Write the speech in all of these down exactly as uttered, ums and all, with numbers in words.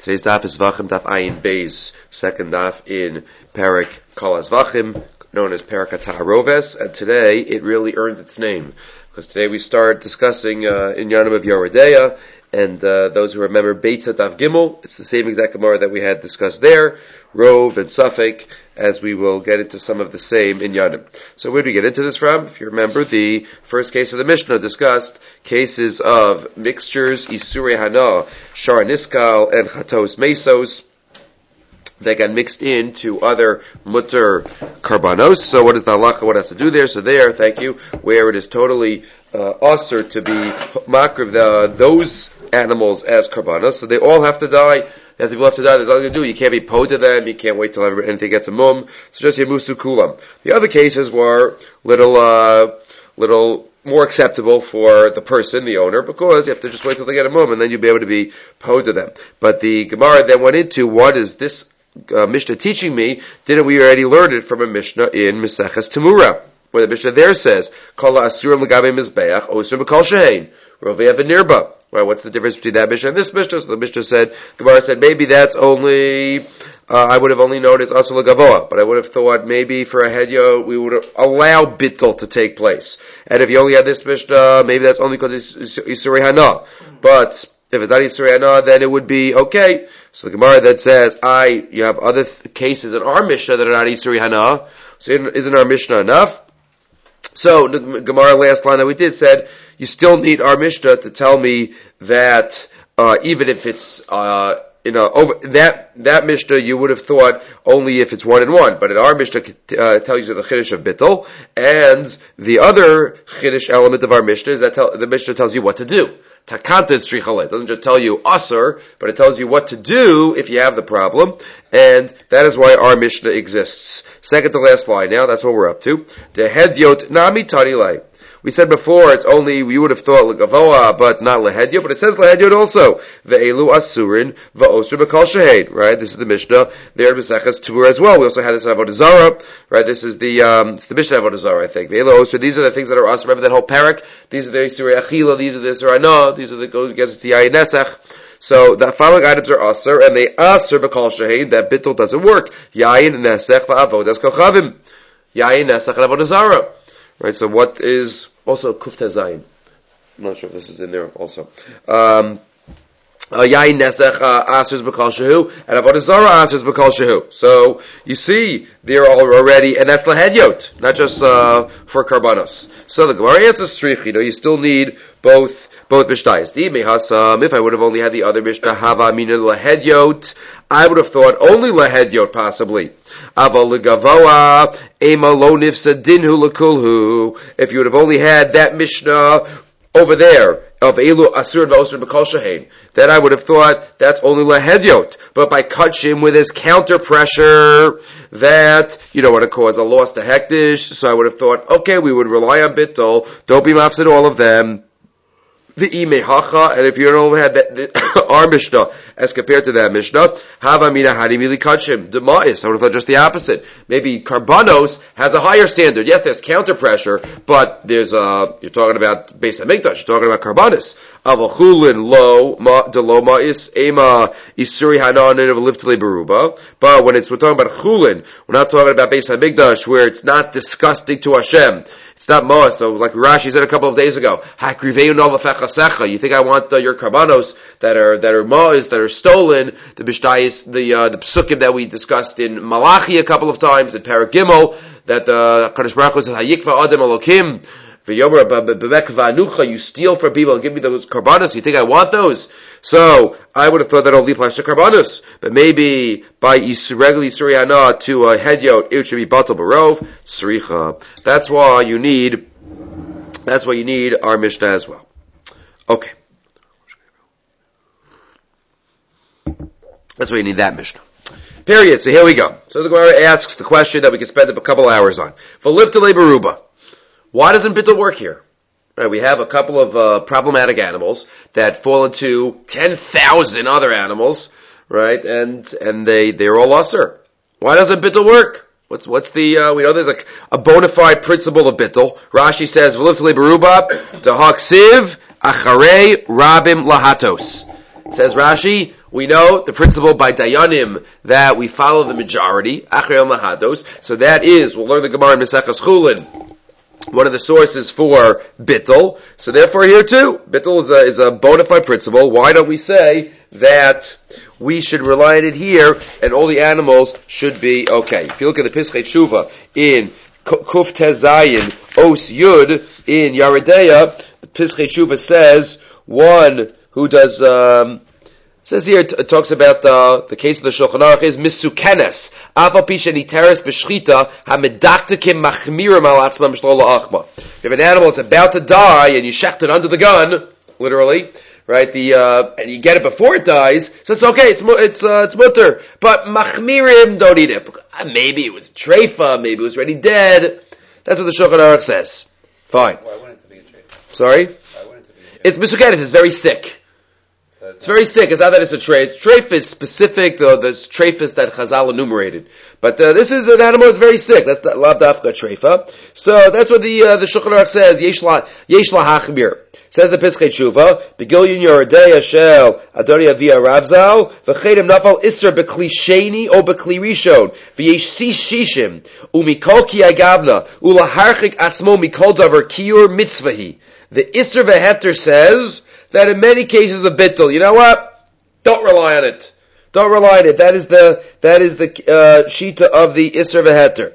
Today's daf is Vachim Daf Ayin Beis, second daf in Perek Kalas Vachim, known as Perek Ataharoves, and today it really earns its name, because today we start discussing uh, in Yanim of Yoredeya, and uh, those who remember Beitza Daf Gimel, it's the same exact Gemara that we had discussed there, Rov and Suffolk, as we will get into some of the same in Yanim. So where do we get into this from? If you remember, the first case of the Mishnah discussed cases of mixtures, Isurei Hana, Shar Niskal, and Chatos Mesos, that got mixed into other mutter karbanos. So what is the halacha? What has to do there? So there, thank you, where it is totally uh, usher to be makriv the those animals as karbanos. So they all have to die. They have to, have to die. There's nothing to do. You can't be po to them. You can't wait till anything gets a mum. So just yamusu kulam. The other cases were little, uh, little more acceptable for the person, the owner, because you have to just wait till they get a mum, and then you'll be able to be po to them. But the Gemara then went into what is this uh, Mishnah teaching me? Didn't we already learn it from a Mishnah in Meseches Temura, where the Mishnah there says, Kala asurim l'gabe mizbeach, osur b'kol shehein, rovei v'nirba. Right, what's the difference between that Mishnah and this Mishnah? So the Mishnah said, Gemara said, maybe that's only, uh, I would have only known it's asur l'gavoa, but I would have thought maybe for a hedyo, we would allow bittul to take place. And if you only had this Mishnah, maybe that's only because it's Isurei Hana. But if it's not Isurei Hana, then it would be okay. So the Gemara then says, I, you have other th- cases in our Mishnah that are not Isurei Hana, so isn't our Mishnah enough? So the Gemara last line that we did said, you still need our Mishnah to tell me that uh, even if it's uh, you know over that that Mishnah you would have thought only if it's one and one, but in our Mishnah uh, tells you the chiddush of bittul, and the other chiddush element of our Mishnah is that tell, the Mishnah tells you what to do. Takantet strichalet. It doesn't just tell you asur, but it tells you what to do if you have the problem, and that is why our Mishnah exists. Second to last line now, that's what we're up to. The hedyot nami tanilai. We said before, it's only, we would have thought l'gavoa, but not lehedyot, but it says lehedyot also. Ve'elu asurin, va'osur b'kol shehein, right? This is the Mishnah there in Meseches Temura as well. We also had this in Avodah Zarah, right? This is the, um, it's the Mishnah of Avodah Zarah, I think. Ve'elu osur, these are the things that are asur. Remember that whole parak? These are the Isurei Achila, these are the Isurei Hana, these are the, goes against the Yayin Nesach. So the following items are asur, and they asur b'kol shehein, that bittul doesn't work. Yayin Nesach va'avodas kochavim. Yayin Nesach and Avodah Zarah. Right, so what is also Kufta Zayin? I'm not sure if this is in there also. Um, Yain Nesech Asers B'Kal Shehu, and Avodah Zarah Asers B'Kal Shehu. So you see, they're all already, and that's Lahedyot, not just uh, for Karbanos. So the Gemara answers Strich, you know, you still need both both Mishnayos. If I would have only had the other Mishnah, Hava Mina Lahedyot, I would have thought only Lahedyot possibly. If you would have only had that Mishnah over there of Elu Asur and Osur B'Kol Shehein, then I would have thought that's only Lahedyot. But by Kachim with his counter pressure, that you don't want to cause a loss to Hektish, so I would have thought, okay, we would rely on Bittul, don't be mafsid all of them. The Imei Hacha, and if you don't have that, the, our Mishnah as compared to that Mishnah, Hava Mina Hadimili Kachim, Demais. I would have thought just the opposite. Maybe Karbanos has a higher standard. Yes, there's counter pressure, but there's uh you're talking about Beis Hamikdash, you're talking about Karbanos. Avachulin lo ma de lo ma'is ema isuri hananin of liftli beruba. But when it's we're talking about Chulin, we're not talking about Beis Hamikdash where it's not disgusting to Hashem. It's not Moa, so like Rashi said a couple of days ago, you think I want uh, your karbanos that are that are Moas, that are stolen, the Mishnayos, the uh, the psukim that we discussed in Malachi a couple of times, in Perek Gimel, that the uh, Kadosh Baruch Hu says, Hayikva Adam Elokim, you steal from people and give me those karbanos, you think I want those? So, I would have thought that only applies to karbanos, but maybe by regular Isurei Hana to a hedyot, it should be batal barov, sricha. That's why you need, that's why you need our Mishnah as well. Okay. That's why you need that Mishnah. Period. So here we go. So the Gemara asks the question that we can spend a couple hours on. V'liftale beruba. Why doesn't bittul work here? Right, we have a couple of uh, problematic animals that fall into ten thousand other animals, right? And and they they're all usher. Why doesn't bittul work? What's what's the uh, we know there's a, a bona fide principle of bittul. Rashi says v'liftale beruba to haksiv acharei rabim lahatos. Says Rashi, We know the principle by Dayanim that we follow the majority, Achrei Mahados. So that is, we'll learn the Gemara in Maseches Chulin, one of the sources for bittul. So therefore here too, bittul is a, is a bona fide principle. Why don't we say that we should rely on it here and all the animals should be okay? If you look at the Pischei Tshuva in Kuf Tezayin Os Yud in Yaredeya, the Pischei Tshuva says one who does, um, says here, it, it talks about uh, the case of the Shulchan Aruch is misukenes. Afal pisha niteres b'shchita hamedaktekim machmirim al atzmam shlo la'achma. If you have an animal that's about to die and you shecht it under the gun, literally, right? The uh, and you get it before it dies, so it's okay. It's it's uh, it's mutter. But machmirim don't eat it. Maybe it was treifa. Maybe it was already dead. That's what the Shulchan Aruch says. Fine. Why wouldn't it be a treifa? Sorry. Why wouldn't it be a treifa? It's misukenes. It's very sick. It's very sick. It's not that it's a treif. Treif is specific, though. The treif is that Chazal enumerated. But uh, this is an animal that's very sick. That's the lav dafka treifa. So that's what the uh, the Shulchan Aruch says. Yesh la yesh la hachmir. Says the Pischei Tshuva. Begilyon yoredei shel adori avia ravzal v'chedem nafal iser bekli sheni o bekli rishon v'yesh sish shishim umikol ki agavna ulaharchik atzmo mikol davar kiur mitzvahi. The iser v'heter says that in many cases of bittul, you know what? Don't rely on it. Don't rely on it. That is the that is the uh, shita of the Isser v'heter.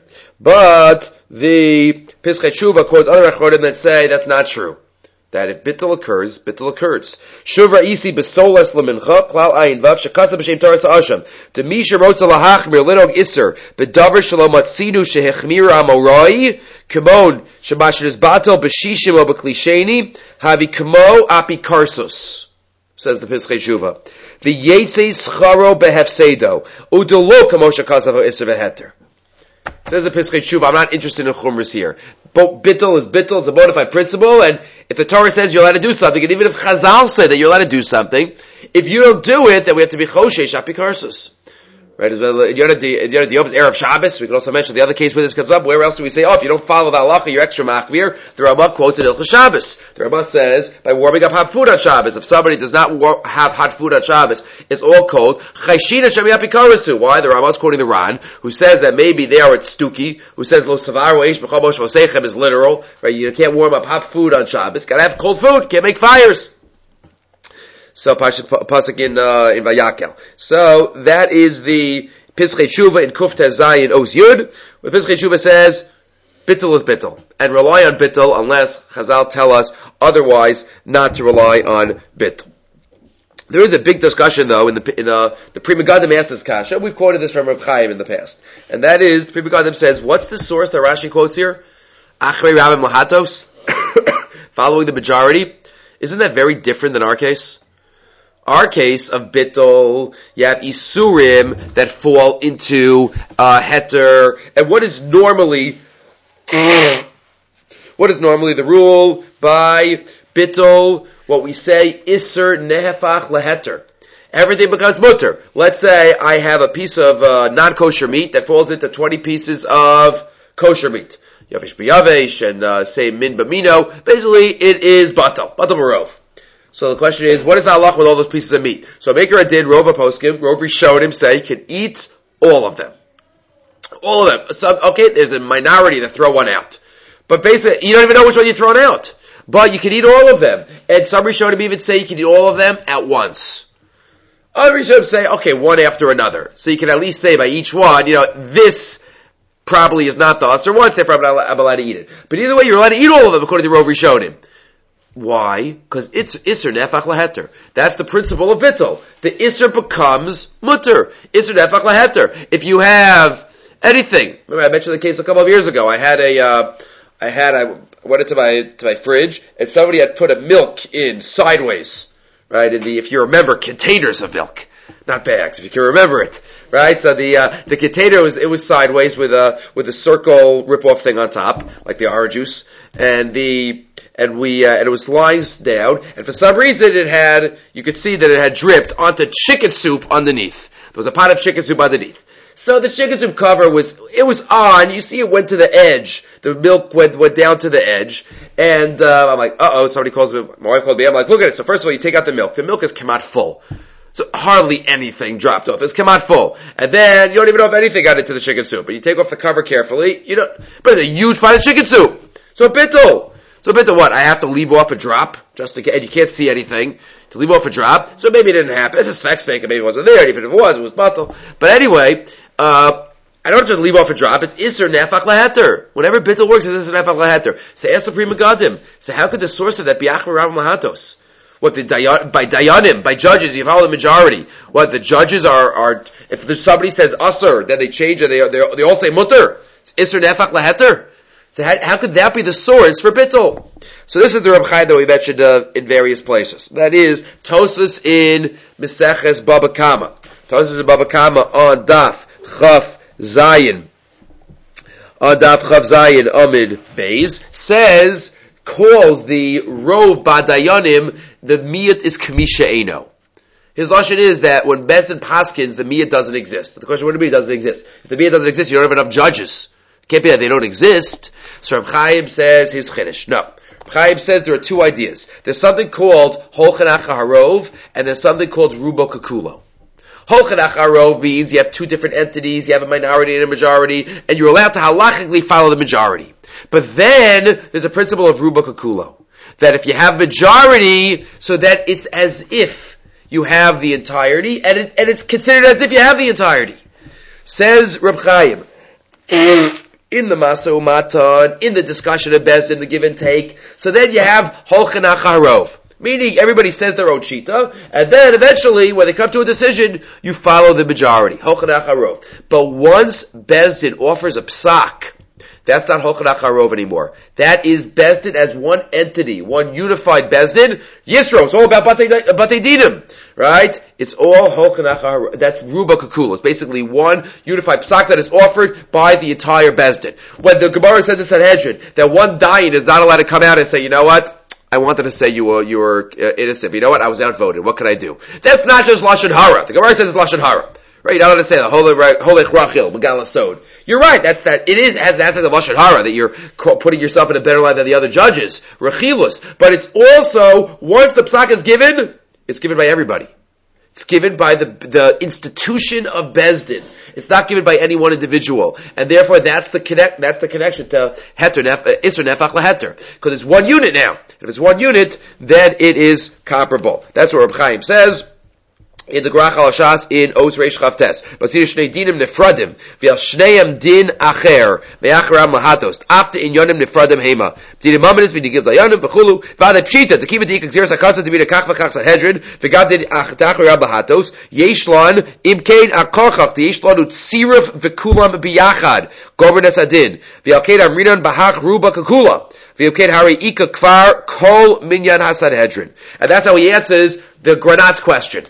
But the Pischei Tshuva quotes other achorim that say that's not true. That if bittul occurs, bittul occurs. Shuvra isi besoles lemincha klal ayin vav shekasa b'shem Torah sa'asham. Demisha rotza lahachmir linog Isser bedavar shalom atzinu shehechmir amorai kimon shemashir batel b'shishim o b'klisheni havi kamo api karsos. Says the Pischei Tshuva. The yetze scharo behefsedo udelo kamo shekasa v'Isser v'heter. Says the Pischei Tshuva, I'm not interested in chumras here. But bittul is bittul, it's a bona fide principle, and if the Torah says you're allowed to do something, and even if Chazal said that you're allowed to do something, if you don't do it, then we have to be choshesh apikarsus. Right? In Yonah Diob's Erev Shabbos, we can also mention the other case where this comes up. Where else do we say, oh, if you don't follow the halacha, you're extra machmir? The Rambam quotes in Ilchus Shabbos. The Rambam says, by warming up hot food on Shabbos, if somebody does not war- have hot food on Shabbos, it's all cold. Chayshina shemi apikarasu. Why? The Rambam's quoting the Ran, who says that maybe there it's stuki, who says lo savaru eish b'chol mosh v'seichem is literal. Right? You can't warm up hot food on Shabbos. Gotta have cold food. Can't make fires. So, pasuk in, uh, in Vayakel. So, that is the Pischei Tshuva in Kuf Tezayin Os Yud, where Pischei Tshuva says, bittul is bittul. And rely on bittul unless Chazal tell us otherwise not to rely on bittul. There is a big discussion though in the, in the, the Pri Megadim asks this kasha. We've quoted this from Reb Chaim in the past. And that is, the Pri Megadim says, what's the source that Rashi quotes here? Achrei Rabim Lahatos? Following the majority? Isn't that very different than our case? Our case of bittul, you have isurim that fall into uh, heter, and what is normally what is normally the rule by bittul? What we say iser nehefach leheter. Everything becomes mutter. Let's say I have a piece of uh, non-kosher meat that falls into twenty pieces of kosher meat. Yavish b'yavesh and uh, say min b'mino. Basically, it is batal, batal marov. So the question is, what is the halach with all those pieces of meat? So Maker did, Rova Poskim, Rova showed him, say, you can eat all of them. All of them. So, okay, there's a minority that throw one out. But basically, you don't even know which one you're throwing out. But you can eat all of them. And some Rishonim even say you can eat all of them at once. Other Rishonim say, okay, one after another. So you can at least say by each one, you know, this probably is not the usher one, therefore I'm allowed to eat it. But either way, you're allowed to eat all of them according to Rova Rishonim. Why? Because it's Isser Nefach Laheter. That's the principle of bittul. The Isser becomes mutter. Isser Nefach Laheter. If you have anything, remember I mentioned the case a couple of years ago. I had a, uh, I had, I went into my, to my fridge, and somebody had put a milk in sideways. Right? In the, if you remember, containers of milk. Not bags, if you can remember it. Right? So the, uh, the container was, it was sideways with a, with a circle rip-off thing on top, like the orange juice. And the, And we, uh, and it was lying down, and for some reason it had, you could see that it had dripped onto chicken soup underneath. There was a pot of chicken soup underneath. So the chicken soup cover was, it was on, you see it went to the edge. The milk went, went down to the edge, and, uh, I'm like, uh-oh, somebody calls me, my wife called me, I'm like, look at it. So first of all, you take out the milk. The milk has come out full. So hardly anything dropped off. It's come out full. And then you don't even know if anything got into the chicken soup. But you take off the cover carefully, you know, but it's a huge pot of chicken soup. So bittul. So bittul what? I have to leave off a drop, just to get, and you can't see anything, to leave off a drop. So maybe it didn't happen. It's a sex fake, maybe it wasn't there. Even if it was, it was bittul. But anyway, uh, I don't have to leave off a drop. It's Isser Nefach Laheter. Whenever bittul works, it's Isser Nefach Laheter. So ask the Prima Gadim. So how could the source of that be Achvar Ram Lahatos? What the by Dayanim, by judges, you follow the majority. What the judges are are if there's somebody says Usser, then they change it. They they they all say Mutter. It's Isser Nefach Laheter. So how, how could that be the source for bittul? So this is the Reb Chaim that we mentioned uh, in various places. That is Tosas in Meseches Baba Kama. Tosas in Baba Kama on Daf Chaf Zayin. On Daf Chaf Zayin Amid Beis says, calls the Rov Badayanim, the Miyat is Kamisha Eino. His lashon is that when Bezdin Paskins, the Miyat doesn't exist. The question, what do you mean it doesn't exist? If the Miyat doesn't exist, you don't have enough judges. It can't be that they don't exist. So Reb Chaim says his chiddush. No. Reb Chaim says there are two ideas. There's something called Holchan Acha Harov, and there's something called Rubo Kakulo. Holchan Acha Harov means you have two different entities, you have a minority and a majority, and you're allowed to halachically follow the majority. But then, there's a principle of Rubo Kakulo. That if you have majority, so that it's as if you have the entirety, and, it, and it's considered as if you have the entirety. Says Reb Chaim, in the Masa Umatan, in the discussion of Bezdin, the give and take, so then you have Holchan Acha Harov. Meaning, everybody says their own shita, and then eventually, when they come to a decision, you follow the majority. Holchan Acha Harov. But once Bezdin offers a psak, that's not Holchan Acha Harov anymore. That is Bezdin as one entity, one unified Bezdin. Yisro, it's all about Batei Dinim, right? It's all Holchan Acha Harov. That's Ruba Kakula. It's basically one unified psak that is offered by the entire Bezdin. When the Gemara says in Sanhedrin that one dayan is not allowed to come out and say, you know what? I wanted to say you were, you were uh, innocent, but you know what? I was outvoted. What could I do? That's not just Lashon Hara. The Gemara says it's Lashon Hara. Right? You're not allowed to say that. Holech Rachil, Megala Sod. You're right. That's that. It is has the aspect of Lashon Hara that you're putting yourself in a better light than the other judges. Rachilus. But it's also, once the psak is given, it's given by everybody. It's given by the the institution of Bezdin. It's not given by any one individual, and therefore that's the connect. That's the connection to heter nef, uh, isser nefach laheter, because it's one unit now. If it's one unit, then it is comparable. That's what Reb Chaim says in the Grach al Shas in Os Reish Chavtes. Basir shnei dinim nefradim v'al shneim din acher me'acharam lahatos after in yonim nefradim hema dinim mamanis v'nigil dayanim v'chulu v'adei pshita to keep it the ikzir sakasa to be the kach v'kach sahedrin v'gad din achacharam lahatos yeshlan imkein akorchach the yeshlan utzirif v'kulam biyachad governes adin v'alkein amrinan bahach ruba kakula v'alkein hari ika kvar kol minyan hasanhedrin. And that's how he answers the Granat's question.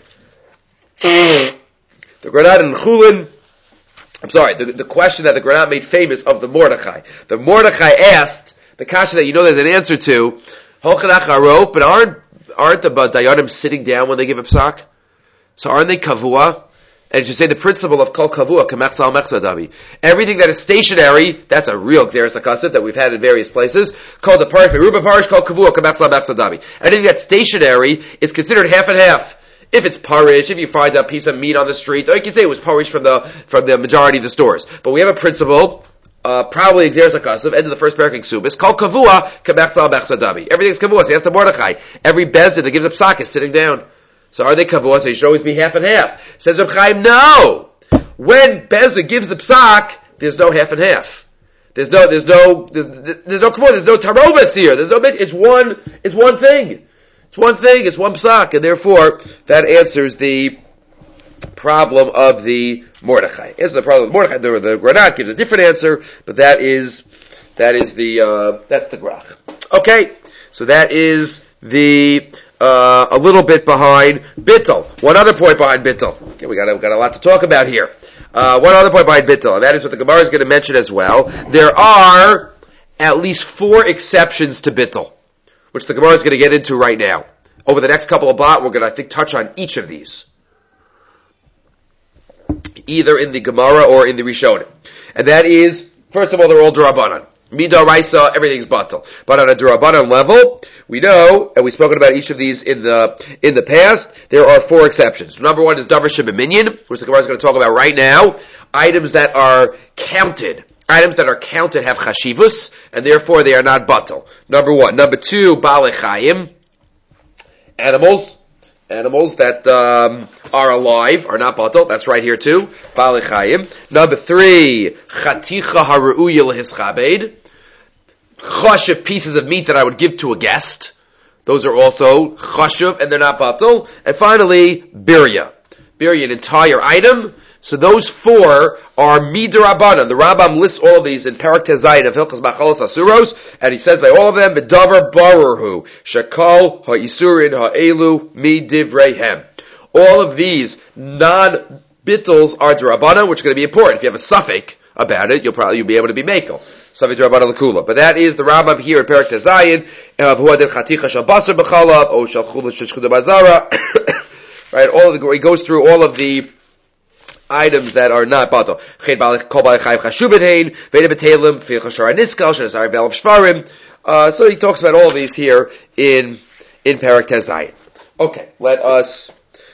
The Granat and Chulin, I'm sorry, the, the question that the Granat made famous of the Mordechai. The Mordechai asked the kasha that you know there's an answer to, Holchan Acha Harov, but aren't, aren't the Dayanim sitting down when they give a psak? So aren't they kavua? And you say the principle of kol kavua, kamechsal mechsadabi. Everything that is stationary, that's a real Gzeres HaKasav that we've had in various places, called the parish, Meruba parish, called kavua, kamechsal mechsadabi. Anything that's stationary is considered half and half. If it's parish, if you find a piece of meat on the street, or you can say it was parish from the from the majority of the stores. But we have a principle, uh, probably Gzeres HaKasav, end of the first parak Ksubis, it's called kavua, kamechsal mechsadabi. Everything's kavua, so he has to Mordechai. Every bezdin that gives a psak is sitting down. So are they kavua? So you should always be half and half. Says Reb Chaim, no! When bezdin gives the psak, there's no half and half. There's no, there's no, there's, there's no kavua, there's no taroves here. There's no, it's one, it's one thing. It's one thing, it's one psak, and therefore, that answers the problem of the Mordechai. Answers the problem of Mordechai. The, the Granat gives a different answer, but that is, that is the, uh, that's the Grach. Okay, so that is the, uh, a little bit behind Bittul. One other point behind Bittul. Okay, we got, we got a lot to talk about here. Uh, one other point behind Bittul, and that is what the Gemara is going to mention as well. There are at least four exceptions to Bittul, which the Gemara is going to get into right now. Over the next couple of blot, we're going to, I think, touch on each of these. Either in the Gemara or in the Rishonim. And that is, first of all, they're all D'Rabbanan. Midoraisa, everything's batal. But on a Durabanan level, we know, and we've spoken about each of these in the in the past, there are four exceptions. Number one is Davar Shebeminyan, which the Gemara is going to talk about right now. Items that are counted. Items that are counted have chashivus, and therefore they are not batal. Number one. Number two, Baalei Chayim. Animals. Animals that um, are alive are not batal. That's right here too. Baalei Chayim. Number three, Chaticha Haru'uya Lehischabed. Chashuv pieces of meat that I would give to a guest. Those are also chashuv, and they're not batal. And finally, birya. Birya, an entire item. So those four are midrabanan. The Rambam lists all of these in Parak Tezayin of Hilchos Machalos Asuros, and he says by all of them, V'davar baruhu, shakal ha'isurin ha'elu midivreihem. All of these non-bittles are drabanan, which are going to be important. If you have a suffix about it, you'll probably you'll be able to be makel. Suffix drabanan l'kula. But that is the Rambam here in Parak Tezayin of huadin chaticha shal basar b'chalav, o shal chula sheshchuda bazara. Right, all of the, he goes through all of the items that are not batal. Uh, so he talks about all of these here in in Parak Tezayin. Okay, let us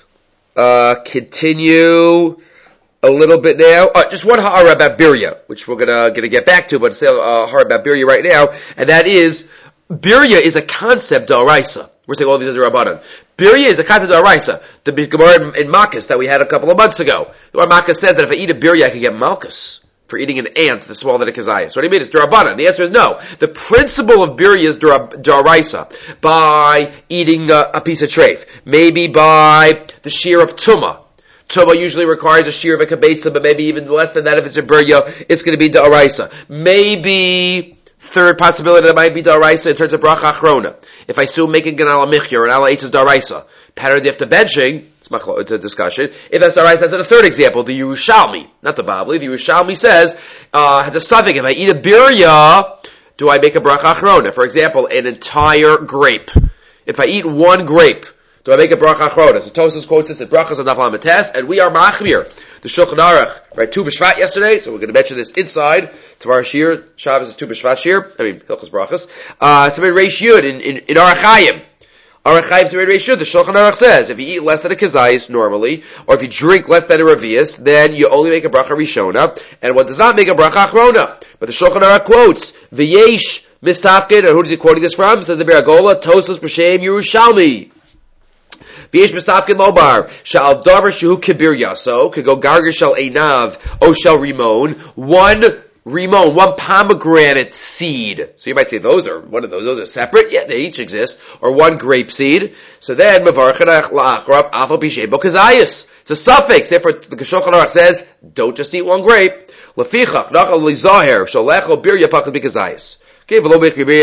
uh, continue a little bit now. Uh, just one ha'ara about birya, which we're gonna gonna get back to, but say a uh, ha'ara about birya right now, and that is birya is a concept d'oraisa. We're saying all these are Rabbanan. Birya is a concept of Araisa. The Gemara in, in Makkas that we had a couple of months ago. The Makkas said that if I eat a birya, I can get Malkus for eating an ant that's smaller than a kazayas. What do you mean? It's Rabbanan. The answer is no. The principle of birya is Daraisa. By eating a, a piece of treif. Maybe by the shear of Tumah. Tumah usually requires a shear of a kabetza, but maybe even less than that if it's a birya, it's going to be Daraisa. Maybe third possibility that might be Daraisa in terms of bracha achrona. If I assume making an ala michya or an ala eitz is daraisa, pattern after benching, it's a discussion. If that's daraisa, that's in a third example, the Yerushalmi, not the Bavli. The Yerushalmi says, uh, has a suffix, if I eat a birya, do I make a bracha achrona? For example, an entire grape. If I eat one grape, do I make a bracha achrona? So Tosas quotes this at brachas on Nafal Mates, and we are machmir. The Shulchan Aruch, right, Tu B'Shvat yesterday, so we're going to mention this inside. Tomorrow Shir, Shabbos is Tu B'Shvat Shir, I mean, Hilchos Brachas. Uh, Samid Reish Yud, in, in, in Aruch Chaim. Aruch Chaim, Samid Reish Yud, the Shulchan Aruch says, if you eat less than a kazayis normally, or if you drink less than a revius, then you only make a bracha rishona, and one does not make a bracha achrona. But the Shulchan Aruch quotes, V'yesh mistafkin, and who is he quoting this from? It says the Beragola, Tosas B'Shem Yerushalmi. V'yesh mistafkin lobar, shal davar shehu kibir yaso, could go garger shal einav, o shal rimon, one rimon, one pomegranate seed. So you might say those are, one of those, those are separate? Yeah, they each exist. Or one grape seed. So then, mevarchanach la'achrab, afal b'shem kazayas. It's a suffix. Therefore, the Shulchan Aruch says, don't just eat one grape. Lefichach, nachal lizaher, shalecho bir yapachal b'kazayas. Okay, you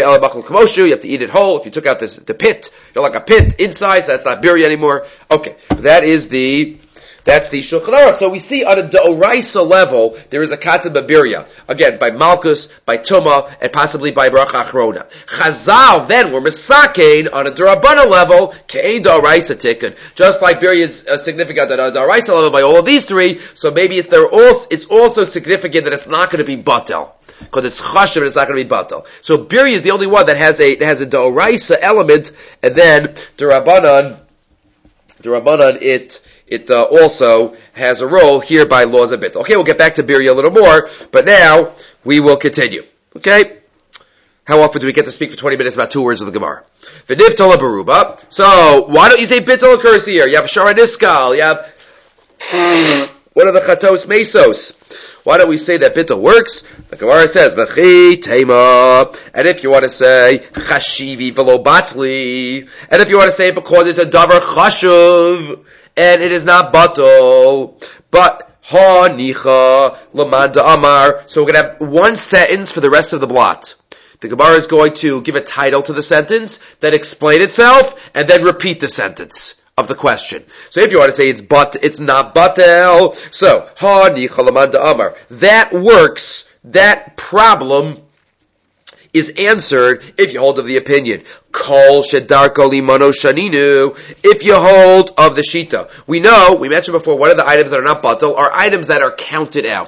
have to eat it whole. If you took out this, the pit, you know, like a pit inside, so that's not birya anymore. Okay, that is the, that's the Shulchan Aruch. So we see on a D'oraisa level, there is a concept of birya. Again, by Malkus, by Tumah, and possibly by Bracha Achrona. Chazal, then, we're Misakein on a D'Rabbana level, Ke'ein D'oraisa Tikkun. Just like birya is uh, significant on a D'oraisa level by all of these three, so maybe it's, they're also, it's also significant that it's not going to be batel. Because it's chashiv and it's not going to be batal. So birya is the only one that has a that has a d'oraisa element, and then D'Rabbanan, D'Rabbanan it it uh, also has a role here by laws of bit. Okay, we'll get back to birya a little more, but now we will continue. Okay, how often do we get to speak for twenty minutes about two words of the Gemara? V'niv tola beruba. So why don't you say bittul occurs here? You have shara niskal. You have what are the chatos mesos? Why don't we say that bittul works? The Gemara says, V'chi tema. And if you want to say, Chashivi v'lo batli. And if you want to say, because it's a davar chashuv, and it is not batal, but ha nicha laman da'amar. So we're going to have one sentence for the rest of the blot. The Gemara is going to give a title to the sentence, then explain itself, and then repeat the sentence of the question. So if you want to say it's but, it's not batel. So, ha nicha laman da'amar. That works. That problem is answered if you hold of the opinion. Kol shedarko limano shaninu. If you hold of the shita. We know, we mentioned before, one of the items that are not batel are items that are counted out.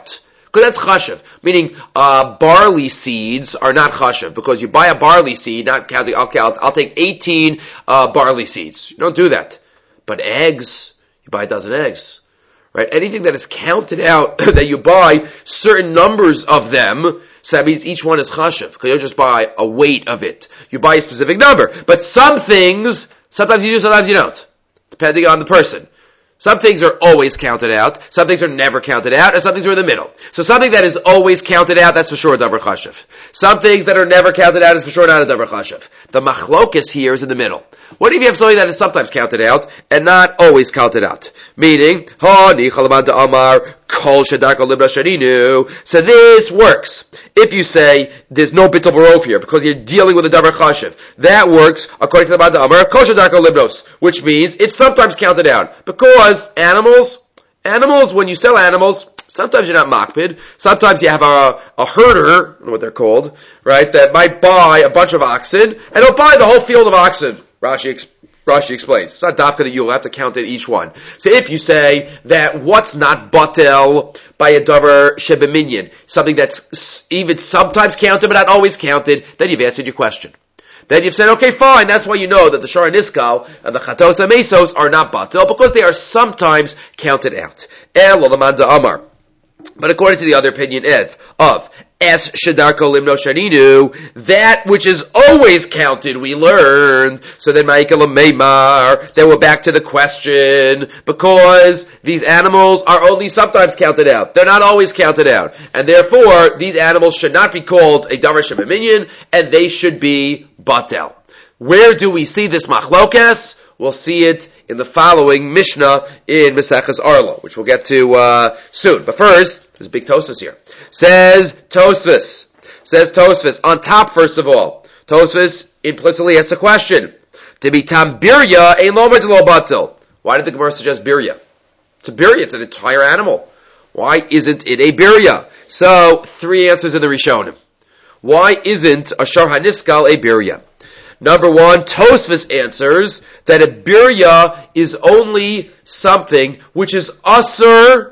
Because that's chashav. Meaning, uh, barley seeds are not chashav. Because you buy a barley seed, not counting, okay, I'll, I'll take eighteen, uh, barley seeds. You don't do that. But eggs, you buy a dozen eggs. Right? Anything that is counted out, that you buy certain numbers of them, so that means each one is chashav. Because you don't just buy a weight of it. You buy a specific number. But some things, sometimes you do, sometimes you don't. Depending on the person. Some things are always counted out, some things are never counted out, and some things are in the middle. So something that is always counted out, that's for sure a davar chashav. Some things that are never counted out is for sure not a davar chashav. The machlokas here is in the middle. What if you have something that is sometimes counted out, and not always counted out? Meaning, ha nichalaman amar kol shedarko libra sharinu. So this works. If you say, there's no bittul barov here, because you're dealing with a davar chashav, that works according to the Manda Amar, kol shedarko libros, which means it's sometimes counted out. Because animals, animals, when you sell animals, sometimes you're not makpid, sometimes you have a, a herder, I don't know what they're called, right, that might buy a bunch of oxen, and he'll buy the whole field of oxen. Rashi Rashi explains. It's not dafka that you'll have to count it each one. So if you say that what's not batel by a davar shebeminyan, something that's even sometimes counted but not always counted, then you've answered your question. Then you've said, okay, fine, that's why you know that the Shara Niskal and the Chatos and Mesos are not batel, because they are sometimes counted out. El Olamanda Amar. But according to the other opinion Ed, of Es Shedarko Limno Sharinu, that which is always counted, we learned. So then Ma'ikal Meimar, then we're back to the question, because these animals are only sometimes counted out. They're not always counted out. And therefore, these animals should not be called a Davar Shebeminyan, and they should be Batel. Where do we see this machlokas? We'll see it in the following Mishnah in Maseches Arlo, which we'll get to uh, soon. But first, there's a big Tosfos here. Says Tosfos. Says Tosfos. On top, first of all, Tosfos implicitly asks a question. To be tam birya ein lomer de lo batel. Why did the Gemara suggest birya? It's a birya. It's an entire animal. Why isn't it a birya? So, three answers in the Rishonim. Why isn't a Shar HaNiskal a birya? Number one, Tosfos answers that a birya is only something which is asur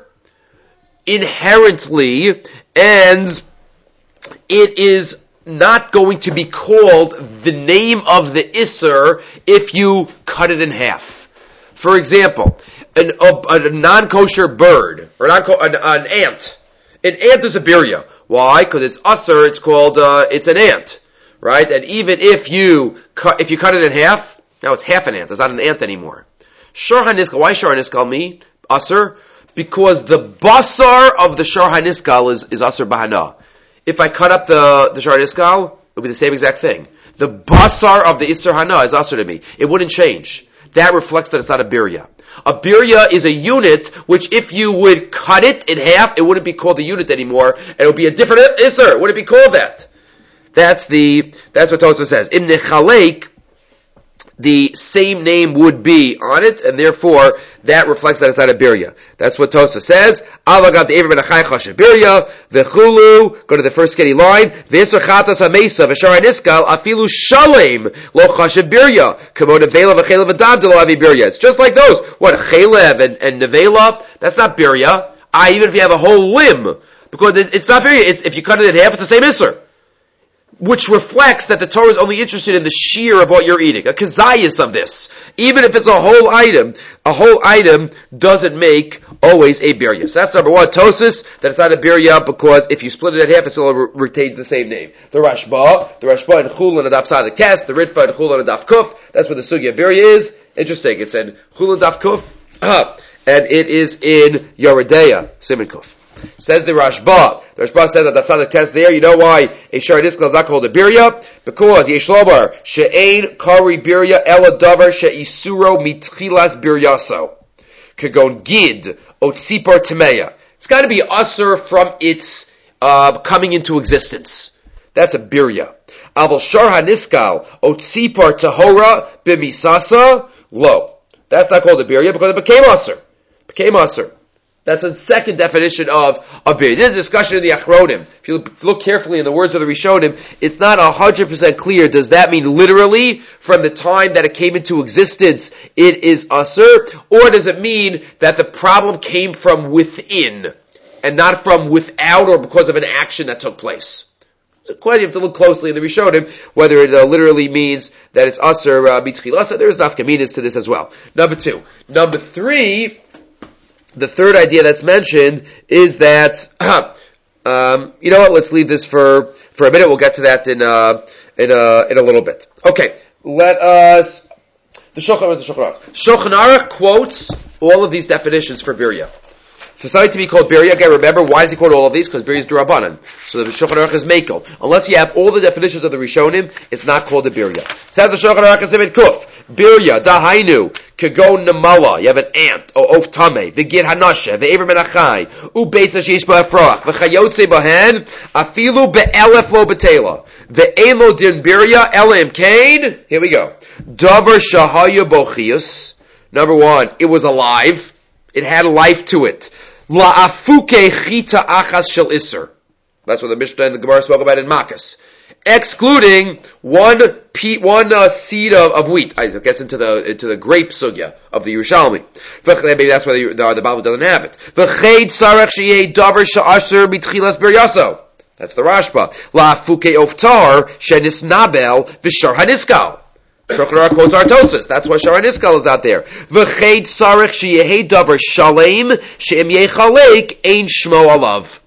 inherently, and it is not going to be called the name of the isser if you cut it in half. For example, an, a, a non-kosher bird, or non an, an ant. An ant is a birya. Why? Because it's asur, it's called, uh, it's an ant. Right? And even if you cut, if you cut it in half, now it's half an ant. It's not an ant anymore. Shar HaNiskal. Why Shar HaNiskal me? Asur? Because the basar of the Shar HaNiskal is, is asur bahana. If I cut up the, the Shar HaNiskal, it'll be the same exact thing. The basar of the Isser Hana is asur to me. It wouldn't change. That reflects that it's not a birya. A birya is a unit which if you would cut it in half, it wouldn't be called a unit anymore, and it would be a different Isser. It wouldn't be called that. That's the, that's what Tosfos says. In Nechalek, the same name would be on it, and therefore, that reflects that it's not a birya. That's what Tosfos says. Avagad the Ever ben Achai Chashav birya, v'chulu, go to the first skinny line, v'yisr chatas ha-mesa, v'shar ha-niskal, afilu shalem, lo chashav birya, kamo nevela v'chelev v'dam de lo avi birya. It's just like those. What, chelev and, and nevela? That's not birya. Ah, even if you have a whole limb, because it's not birya. It's, if you cut it in half, it's the same isser. Which reflects that the Torah is only interested in the shear of what you're eating. A kazayas of this. Even if it's a whole item, a whole item doesn't make always a birya. So that's number one. Tosfos, that it's not a birya because if you split it in half, it still re- retains the same name. The Rashba, the Rashba and Chul and Adaf Sadik Test, the Ritva and Chul and Adaf Kuf, that's where the Sugya birya is. Interesting. It's in Chul and Adaf Kuf, and it is in Yoredeya, Siman Kuf. Says the Rashba. The Rashba says that that's not the test there. You know why a Shar HaNiskal is not called a birya? Because Yesh Lomar she'ein kari birya ela davar she'isuro mitchilas biryaso kagon gid otzipar temeya. It's got to be asur from its uh, coming into existence. That's a birya. Aval Shar HaNiskal otzipar tahora bimisasa lo. That's not called a birya because it became asur. Became asur. That's the second definition of a birya. This is a discussion in the Achronim. If you look carefully in the words of the Rishonim, it's not one hundred percent clear. Does that mean literally from the time that it came into existence it is asur? Or does it mean that the problem came from within? and not from without or because of an action that took place. So quite you have to look closely in the Rishonim whether it uh, literally means that it's Aser uh, B'Tchilasa. There is nafkaminas to this as well. Number two. Number three, the third idea that's mentioned is that, um, you know what, let's leave this for, for a minute. We'll get to that in, uh, in, uh, in a little bit. Okay, let us, the Shulchan, the Shulchan Aruch. Shulchan Aruch quotes all of these definitions for Birya. For something to be called Birya, again, remember, why does he quote all of these? Because Birya is D'Rabbanan. So the Shulchan Aruch is Mekel. Unless you have all the definitions of the Rishonim, it's not called a Birya. Says the Shulchan Aruch in Siman Kuf. Birya, Dahainu, Kago Namala, you have an ant, O Of Tame, Vigir Hanashe, Ve'ever Menachai, U Beitz Ashish Ba'afrach, V'chayotze Bahen, Afilu Be'elef Lo Betela, Ve'en Lo Din Birya, Elam Kain, here we go. Davar Shahaya Bochius, number one, it was alive, it had life to it. La'afuke Chita Achas Shel Isser. That's what the Mishnah and the Gemara spoke about in Makkos. Excluding one pe- one uh, seed of, of wheat. It gets into the into the grape sugya of the Yerushalmi. Maybe that's why the, the, the Bible doesn't have it. V'cheid sarech sheyeh davar she'asher b'tchilas biryaso. That's the Rashba. La'afuke oftar shenisnabel v'shar haniskal. Shulchan Aruch quotes Artosas. That's why Shar Haniskal is out there. V'cheid sarech sheyeh davar shalem she'im yechalek ein shmo alav.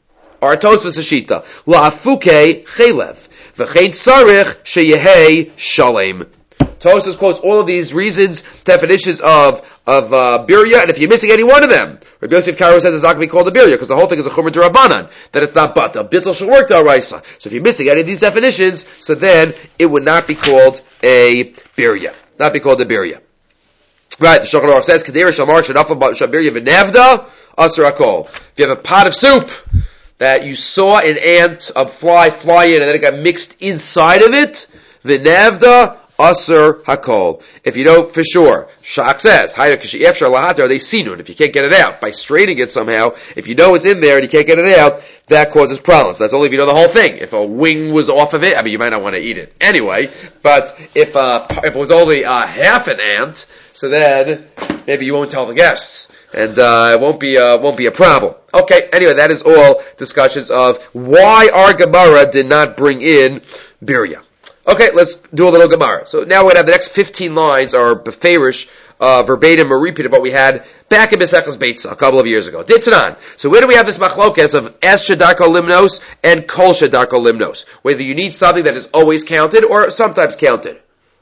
Artosas Ashita. La'afuke chelev. V'chein tzarich sheyehei shalem. Tosfos quotes all of these reasons, definitions of of uh, birya, and if you're missing any one of them, Rabbi Yosef Karo says it's not going to be called a birya because the whole thing is a chumrah d'Rabbanan, that it's not bata. Bittul shel work d'Oraisa. So if you're missing any of these definitions, so then it would not be called a birya, not be called a birya. Right? The Shulchan Aruch says Kedera Shamar Shadafal Shabirya V'Nevda Asur Akol. If you have a pot of soup that you saw an ant, a fly, fly in, and then it got mixed inside of it, the nevda asur hakol. If you know for sure, Shach says, are they sinun? If you can't get it out by straining it somehow, if you know it's in there and you can't get it out, that causes problems. That's only if you know the whole thing. If a wing was off of it, I mean, you might not want to eat it anyway. But if uh, if it was only uh, half an ant, so then maybe you won't tell the guests. And uh, it won't be uh, won't be a problem. Okay. Anyway, that is all discussions of why our Gemara did not bring in birya. Okay, let's do a little Gemara. So now we're going to have the next fifteen lines are beferish, uh, verbatim or repeat of what we had back in Maseches Beitza a couple of years ago. Ditzanan. So where do we have this machlokes of es shedarko limnos and kol shedarko limnos? Whether you need something that is always counted or sometimes counted.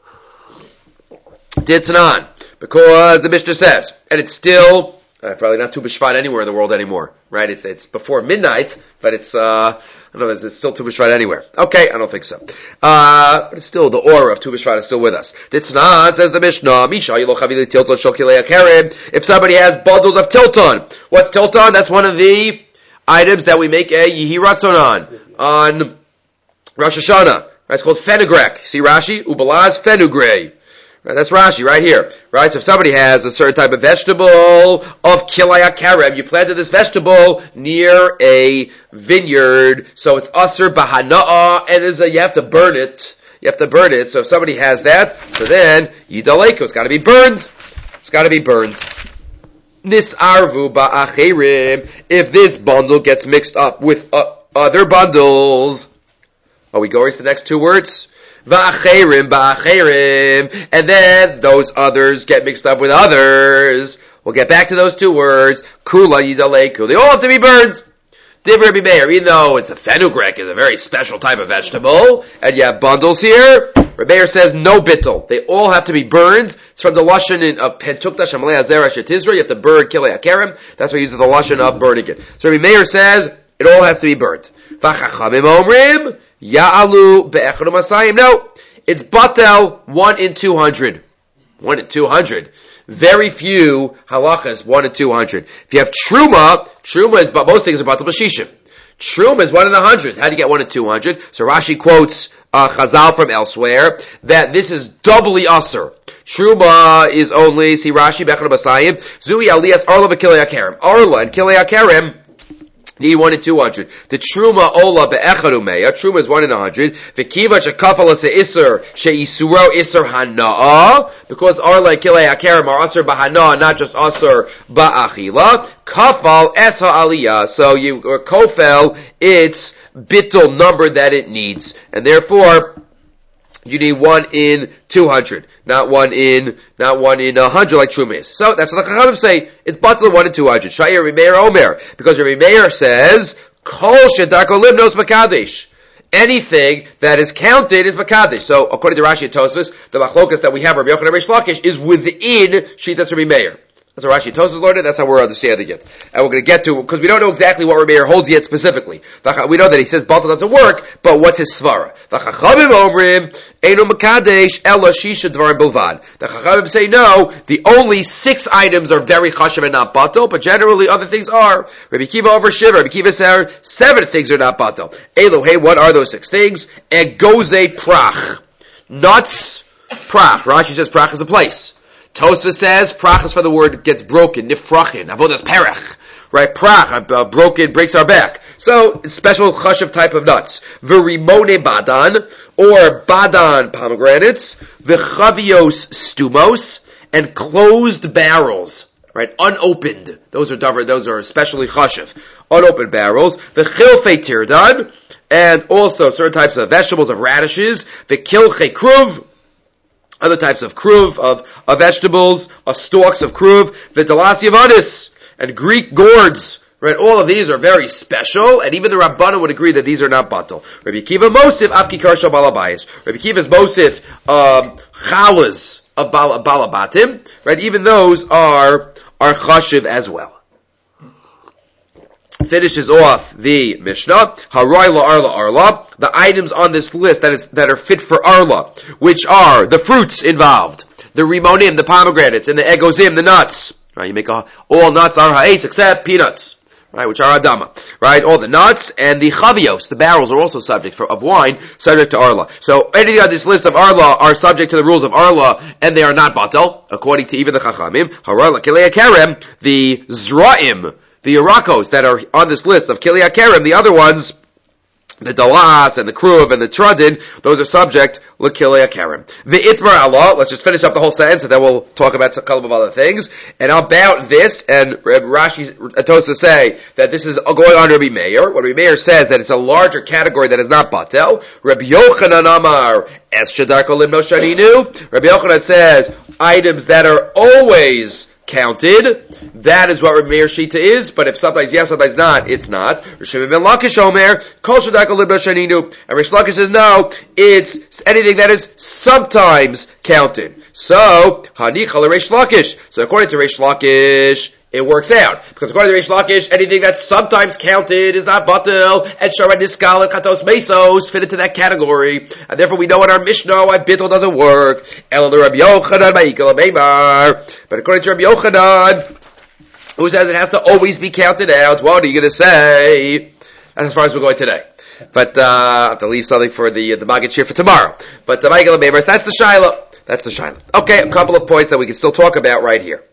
Ditzanan. Because the Mishnah says, and it's still Uh, probably not Tu B'Shvat anywhere in the world anymore, right? It's it's before midnight, but it's uh, I don't know, is it still Tu B'Shvat anywhere? Okay, I don't think so. Uh, but it's still, the aura of Tu B'Shvat is still with us. Ditznat, says the Mishnah, Misha Yilo Chavili Tilton Shel Kilei HaKerem. If somebody has bundles of Tilton, what's Tilton? That's one of the items that we make a Yehi Ratzon on, on Rosh Hashanah. Right? It's called fenugreek. See Rashi? Ubalaz fenugreek. Right, that's Rashi right here. Right, so if somebody has a certain type of vegetable of Kilei HaKerem, you planted this vegetable near a vineyard, so it's Asur B'Hana'ah, and there's a, you have to burn it. You have to burn it. So if somebody has that, so then Yidaleko, it's got to be burned. It's got to be burned. Nisarvu Ba'acherim. If this bundle gets mixed up with uh, other bundles, are we going to the next two words? Va'acherim, ba'acherim, and then those others get mixed up with others. We'll get back to those two words. Kula yidaleku. They all have to be burned. Divrei Rabbi Meir, even though it's a fenugreek, is a very special type of vegetable, and you have bundles here, Rabbi Meir says no bittul. They all have to be burned. It's from the lashon in of pentukta shamalei azera shetizra. You have to burn kilei hakerem. That's why he uses the lashon of burning it. So Rabbi Meir says it all has to be burned. V'chachamim omrim. Ya'alu be'echad u'masayim. No, it's batel one in two hundred. One in two hundred. Very few halachas one in two hundred. If you have truma, truma is, but most things are batel b'shishim. Truma is one in a hundred. How do you get one in two hundred? So Rashi quotes uh, Chazal from elsewhere that this is doubly usher. Truma is only, see Rashi be'echad u'masayim. Zui aliyas arla v'kilei hakerem. Arla and kilei hakerem. Need one in two hundred. The truma ola be'echarumeya. Truma is one in a hundred. V'kiva shekafala se'isr she'isuro isr hana'a. Because arla kilei hakarim are asr b'hana'a, not just asr ba'achila. Kafal es ha'aliyah. So you, or kofel, it's bittul number that it needs. And therefore, you need one in two hundred, not one in, not one in a hundred like Truma is. So that's what the Chachamim say. It's batal one in two hundred. Shayir Rimeir Omer, because Rabbi Meir says, Kol shedarko limnos makadesh. Anything that is counted is makadesh. So according to Rashi and Tosfos, the machlokas that we have Rabbi Yochanan and Reish Lakish is within Shitas Rabbi Meir. That's how Rashi and Tosfos learned it. That's how we're understanding it. And we're going to get to, because we don't know exactly what Rabbi Meir holds yet specifically. We know that he says batal doesn't work, but what's his svara? The Chachamim omrim einu makadesh ela shisha dvarim bilvad. The Chachamim say no. The only six items are very chashav and not batal, but generally other things are. Rabbi Kiva over Shiva. Rabbi Kiva says seven things are not batal. Elo, hey, what are those six things? Egoze prach, nuts prach. Rashi says prach is a place. Tosfos says prach is for the word gets broken, nifrachin, avodas perach, right? Prach, uh, broken, breaks our back. So, it's special chashav type of nuts. V'rimone badan, or badan pomegranates, v'chavios stumos, and closed barrels, right? Unopened. Those are davar, those are especially chashav. Unopened barrels. V'chilfei tirdan, and also certain types of vegetables, of radishes. V'kilchei kruv, other types of kruv, of, of vegetables, of stalks of kruv, v'dalasi avanis, and Greek gourds, right? All of these are very special, and even the Rabbanan would agree that these are not batal. Rabbi Kiva Mosif, Afki Karsha Balabayis. Rabbi Kiva's Mosif, um, chalas of bal- Balabatim, right? Even those are, are chashiv as well. Finishes off the Mishnah, Haray la Arla Arla, the items on this list that is that are fit for Arla, which are the fruits involved, the rimonim, the pomegranates, and the egozim, the nuts. Right, you make a, all nuts are ha'es except peanuts, right, which are adama. Right, all the nuts and the chavios, the barrels, are also subject for, of wine, subject to Arla. So anything on this list of Arla are subject to the rules of Arla, and they are not batal, according to even the Chachamim. Haray la kilei kerem, the zra'im, the Irakos that are on this list of Kilei HaKerem, the other ones, the Dalas and the Kruv and the Tradin, those are subject to Kilei HaKerem. The Itmar Allah, let's just finish up the whole sentence and then we'll talk about a couple of other things. And about this, and Rashi and Tosfos say that this is going on Rabbi Meir. What Rabbi Meir says that it's a larger category that is not Batel. Rabbi Yochanan Amar, Es Shadarko Limno Shaninu. Rabbi Yochanan says items that are always counted. That is what Rabbi Meir Shita is, but if sometimes yes, sometimes not, it's not. Rishon ben Lakish Omer, Kol Shadarko Limno Shaninu. And Rish Lakish says no, it's anything that is sometimes counted. So, Hanicha Rish Lakish. So according to Rish Lakish, it works out. Because according to Rish Lakish, anything that's sometimes counted is not batel, and Shara Niskal and Chatos Mesos fit into that category. And therefore we know in our Mishnah why bittul doesn't work. But according to Rabbi Yochanan, who says it has to always be counted out, what are you going to say? That's as far as we're going today. But uh, I have to leave something for the uh, the Maggid Shir for tomorrow. But uh, that's the Shiloh. That's the Shiloh. Okay, a couple of points that we can still talk about right here.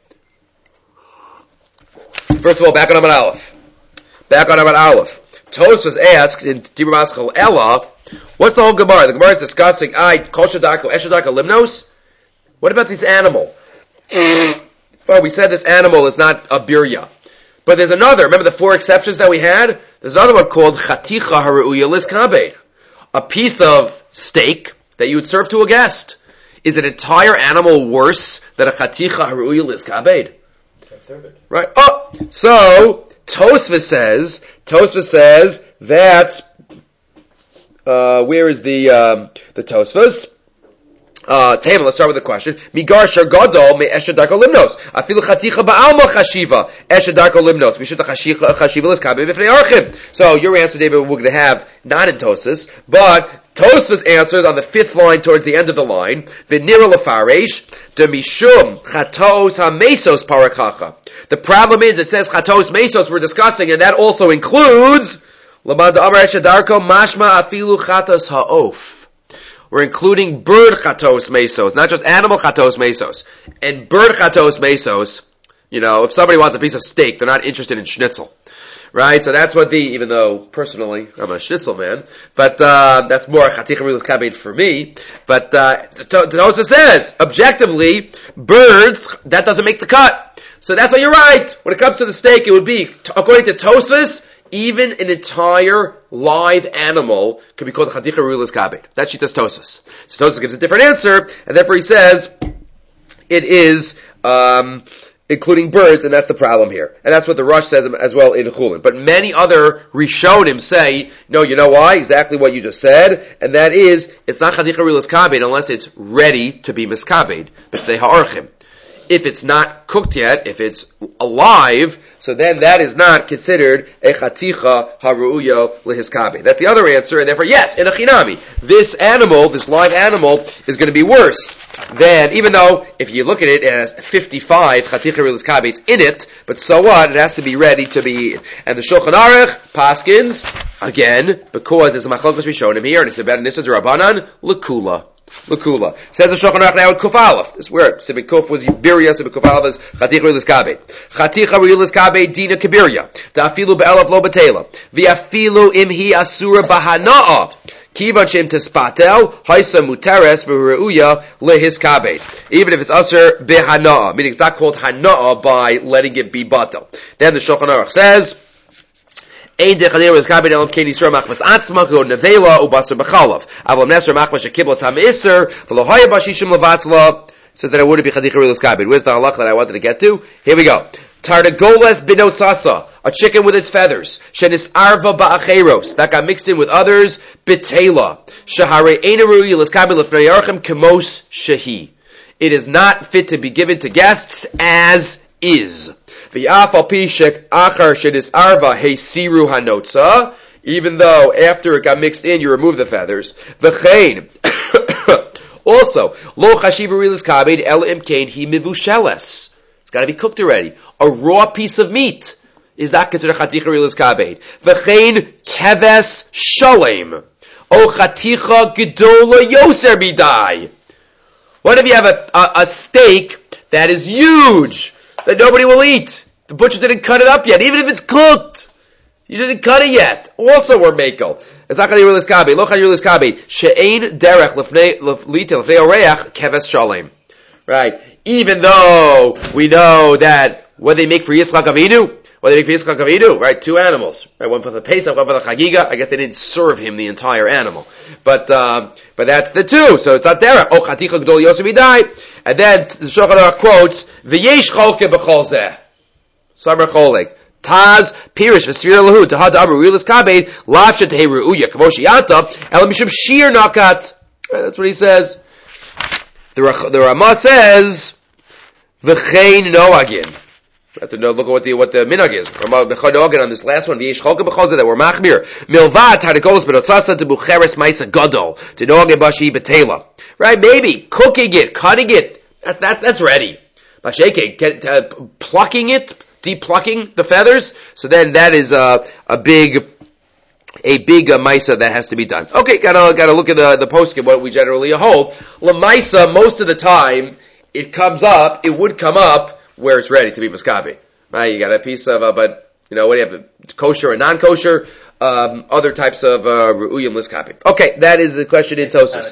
First of all, back on Amud Aleph. Back on Amud Aleph. Tosfos asks in Dibur Maschal Ella, what's the whole Gemara? The Gemara is discussing, I, Kol Shadarko, Eshadarko Limnos? What about this animal? Well, we said this animal is not a birya. But there's another, remember the four exceptions that we had? There's another one called Chaticha Haru'uya Liskabed. A piece of steak that you would serve to a guest. Is an entire animal worse than a Chaticha Haru'uya Liskabed? Right. Oh, so Tosfos says, Tosfos says that, uh, where is the, um, the Tosfos? Uh, Tamer, let's start with the question. Migar shar gadol me eshadarko limnos. Afilu chaticha ba'alma chashiva eshadarko limnos. Mishut chashiva chashiva liskabe b'fnei archim. So your answer, David, we're going to have not in Tosfos, but Tosfos answers on the fifth line towards the end of the line. V'nira lefaresh de mishum chatos hamesos parakacha. The problem is it says chatos mesos we're discussing, and that also includes lamad amar eshadarko mashma afilu chatos ha'of. We're including bird chatos mesos, not just animal chatos mesos. And bird chatos mesos, You know, if somebody wants a piece of steak, they're not interested in schnitzel. Right? So that's what the, even though personally I'm a schnitzel man, but uh, that's more chaticha rilas kabed for me. But uh, the Tosfos says, objectively, birds, that doesn't make the cut. So that's why you're right. When it comes to the steak, it would be, according to Tosfos, even an entire live animal could be called chaticha rilas kabed. That's Shitas Tosfos. So Tosfos gives a different answer, and therefore he says, it is, um, including birds, and that's the problem here. And that's what the Rush says as well in Chulin. But many other Rishonim say, no, you know why? Exactly what you just said, and that is, it's not chaticha rilas kabed unless it's ready to be miskabed, b'fnei ha'orchim. If it's not cooked yet, if it's alive, so then that is not considered a chaticha haru'uyo lehiskabe. That's the other answer, and therefore, yes, in a chinami, this animal, this live animal, is going to be worse than, even though, if you look at it, it has fifty-five chaticha lehiskabes in it, but so what? It has to be ready to be eaten. And the Shulchan Aruch, Paskins, again, because there's a machlokes rishonim here, and it's about Nissa D'Rabbanan, lekula. L'kula. Says the Shulchan Aruch now in Kuf Aleph. This word. Sibik Kuf was Yibiria, Sibik Kuf Aleph is Chaticha rilas kabed. Chaticha rilas kabed dina kibiria. Da'afilu be'elav lo b'tela. V'afilu imhi asura bahana'a. Kivan shem tespatel, haisa muteres v'ru'uya lehis kabed. Even if it's asur behana'a, meaning it's not called hana'a by letting it be batel. Then the Shulchan Aruch says, Ein dechadei rilas kabed elam kein yisra machmas atzma go nevela ubasar b'chalav. Avam nesra machmas shekibla tam iser v'lo haya bashishim levatzla. So that it wouldn't be chaticha rilas kabed. Where's the halach that I wanted to get to? Here we go. Tardagoles binot sasa, a chicken with its feathers. Shenis arva ba'acheros, that got mixed in with others. Betela. Shahare ein ru'i rilas kabed lefnei yarchem kemos shehi. It is not fit to be given to guests as is. Even though after it got mixed in, you remove the feathers. Also, lo chashiva rilas kabed el imkain hi mivusheles. It's got to be cooked already. A raw piece of meat is not considered chaticha rilas kabed. V'chein keves shalem o chaticha gedola yoser bidai. What if you have a, a, a steak that is huge that nobody will eat? The butcher didn't cut it up yet, even if it's cooked. You didn't cut it yet. Also, we're makel. It's not chaticha rilas kabed. Lo chaticha rilas kabed. She'ein derech lefnei lefnei oreach keves shalem. Right. Even though we know that what they make for Yitzchak Avinu, what they make for Yitzchak Avinu, right? Two animals, right? One for the Pesach, one for the Chagiga. I guess they didn't serve him the entire animal, but um, but that's the two. So it's not there. Oh, chaticha gdol yosef idai. And then the Shulchan Aruch quotes v'yesh cholke b'chol zeh. Samar cholek. Taz pirish v'svir lahu tahad amru rilas kabed lav shetei ru'uya k'moshi yata elam mishum shir nakat. That's what he says. The, the Ramah says v'chein noagin. Have to know, look at what the what the minhag is. Ramah v'chein noagin on this last one. V'yesh cholke b'chol zeh that we're machmir milvad tarikolos b'notzasa to bucheres ma'isa gadol to noagin bashi betela. Right? Maybe cooking it, cutting it. That, that, that's ready. Bashaking, uh, plucking it, depucking the feathers. So then that is uh, a big, a big uh, maisa that has to be done. Okay, gotta gotta look at the the poskim what we generally hold. La maisa, most of the time it comes up. It would come up where it's ready to be miskabi. Right? You got a piece of, uh, but you know what do you have? Kosher and non-kosher. Um, other types of ru'uyim uh, liskabi. Okay, that is the question in Tosfos.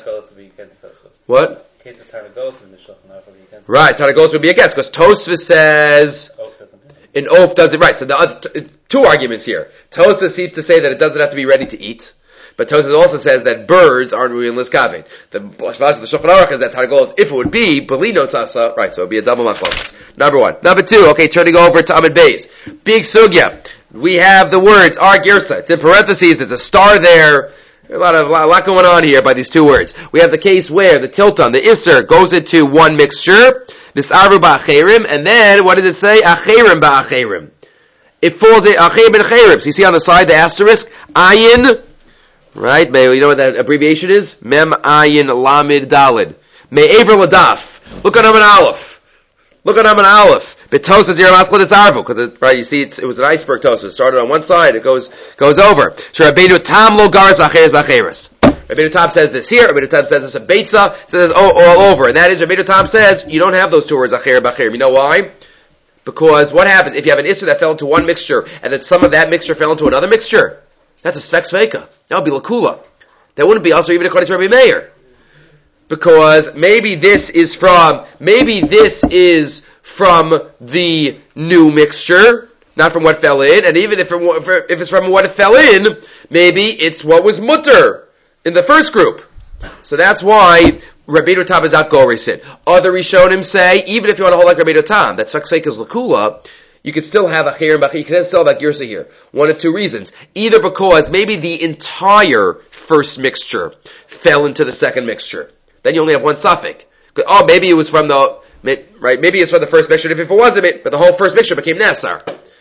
What? In case of Tarnagolos in the Shulchan Aruch would be against. Right, Tarnagolos would be against, because Tosfos says an oaf does it right. So the other, t- two arguments here. Tosfos seems to say that it doesn't have to be ready to eat, but Tosfos also says that birds aren't ru'uyim liskabi. The the Shulchan Aruch is that Tarnagolos, if it would be belino sasa, right? So it would be a double machlokes. Number one. Number two. Okay, turning over to Amid Beis. Big sugya. We have the words ar girsa. It's in parentheses. There's a star there. A lot of a lot going on here by these two words. We have the case where the tilton, the iser, goes into one mixture, nisarvu ba'acherim, and then what does it say? Acherim ba'acherim. It falls in acherim ba'acherim. So you see on the side the asterisk, ayin, right? You know what that abbreviation is? Mem ayin lamid dalid. Me'ever ladaf. Look at Amin Aleph. Look at Amin Aleph. But Tosfos Yeramasla Desarvu, because right, you see, it's, it was an iceberg Tosfos. It started on one side, it goes goes over. So Rabbeinu Tam lo garas b'acheres b'acheres. Rabbeinu Tam says this here. Rabbeinu Tam says this a beitza. Says this all, all over, and that is Rabbeinu Tam says you don't have those two words acher b'acher. You know why? Because what happens if you have an Isser that fell into one mixture and then some of that mixture fell into another mixture? That's a Svek Sveika. That would be Lakula. That wouldn't be also even according to Rabbi Meir. Because maybe this is from, maybe this is from the new mixture, not from what fell in, and even if, it, if it's from what it fell in, maybe it's what was mutter in the first group. So that's why Rabbeinu Tam is not Goresin. Other Rishonim say, even if you want to hold like Rabbeinu Tam, that Svek Sveika is Lakula, you can still have a Chir and Bachir, you can still have a Girsa here. One of two reasons. Either because maybe the entire first mixture fell into the second mixture. Then you only have one suffix. Oh, maybe it was from the, right, maybe it's from the first mixture, if it wasn't, but the whole first mixture became Nassar.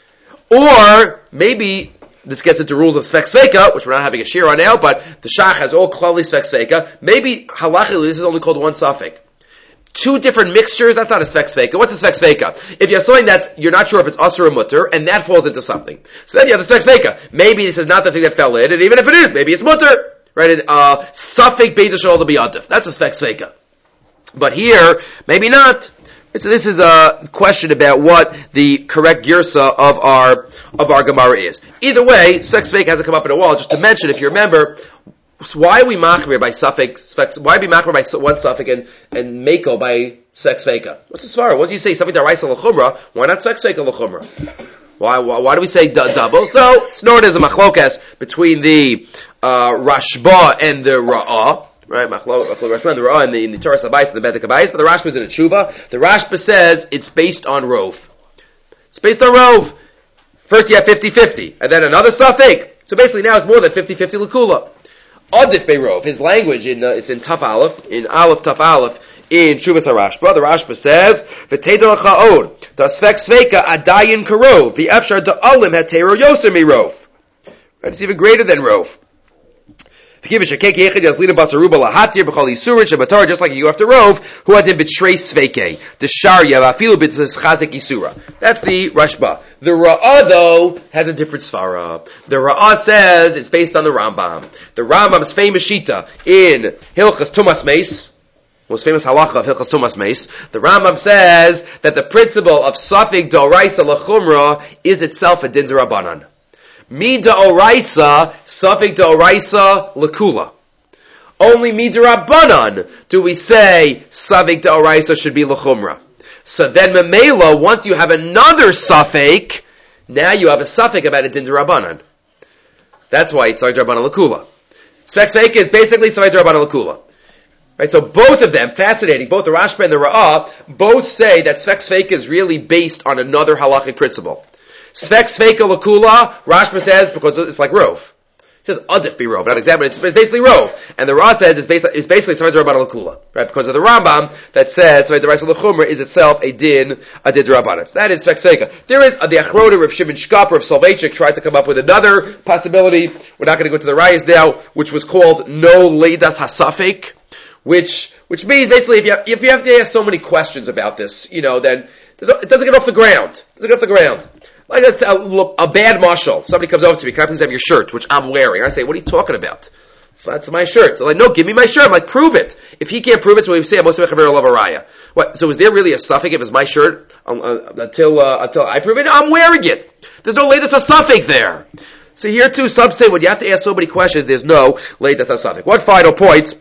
Or, maybe, this gets into rules of Svek Sveika, which we're not having a shir on now, but the Shach has all Klali Svek Sveika. Maybe, halachically, this is only called one suffix. Two different mixtures, that's not a Svek Sveika. What's a Svek Sveika? If you have something that you're not sure if it's Asur or Mutter, and that falls into something. So then you have the Svek Sveika. Maybe this is not the thing that fell in, and even if it is, maybe it's Mutter. Right? And, uh, suffix Beit Shal to be Adif. That's a Svek Sveika. But here, maybe not. So this is a question about what the correct girsa of our of our Gemara is. Either way, Svek Sveika hasn't come up in a while. Just to mention, if you remember, why are we machmir by suffix? Why are we machmir by one suffix and and meko by Svek Sveika? What's the svara? What do you say? Something that raisa l'chumra? Why not Svek Sveika l'chumra? Why, why why do we say d- double? So it's known as a machlokas between the uh, Rashba and the Ra'ah. Right, Machlok, Machlok, the Ra'ah in the, in the Torah Sabayis and the Bedek Habayis, but the Rashba is in a Tshuva. The Rashba says it's based on Rov. It's based on Rov. First you have fifty-fifty, and then another suffix. So basically now it's more than fifty-fifty Lakula. Adif Beirov, his language, in uh, it's in Taf Aleph, in Aleph Taf Aleph, in Shuvas HaRashba. The Rashba says, V'teidol ha'od, da Svek Sveika adayin karov, v'efshar da'alim hatero yoser mirov. Right, it's even greater than Rov. Just like you go after Rov, who had been betray Sveike, the Sharia, Afilu bit Chazik Isura. That's the Rashba. The Ra'ah, though, has a different svara. The Ra'ah says it's based on the Rambam. The Rambam's famous shita in Hilchas Tumas Meis, most famous halacha of Hilchas Tumas Meis, the Rambam says that the principle of Safik D'Oraisa L'Chumra is itself a Din D'Rabbanan. Mida oraisa, suffik da oraisa, lakula. Only mida rabbanan do we say suffik da oraisa should be lachumra. So then memela, once you have another suffik, now you have a suffik about a din rabbanan. That's why it's suffik da rabbanan lakula. Svek Sveika is basically suffik da rabbanan lakula. Right, so both of them, fascinating, both the Rashba and the Ra'ah, both say that Svek Sveika is really based on another halachic principle. Svek Sveika Lakula, Rashba says, because it's like Rov. It says Adif be Rov, not exactly, but it's basically Rov. And the Ra says it's, based, it's basically Saved Rabban Lakula, right? Because of the Rambam that says Saved Rabban Lakula is itself a din, a din Rabbanan. That is Svek Sveika. There is uh, the Achronim of Shimon Shkap or of Soloveitchik tried to come up with another possibility. We're not going to go to the Rayas now, which was called No Leidas Hasafik, which which means basically if you have, if you have to ask so many questions about this, you know, then it doesn't get off the ground. It doesn't get off the ground. Like a, a, a bad marshal. Somebody comes over to me, can I please have your shirt, which I'm wearing? I say, what are you talking about? So that's my shirt. They're like, no, give me my shirt. I'm like, prove it. If he can't prove it, so we say, I'm also a love a raya. What? So is there really a suffix if it's my shirt um, uh, until uh, until I prove it? No, I'm wearing it. There's no latest a suffix there. So here too, some say when you have to ask so many questions, there's no latest a suffix. One final point,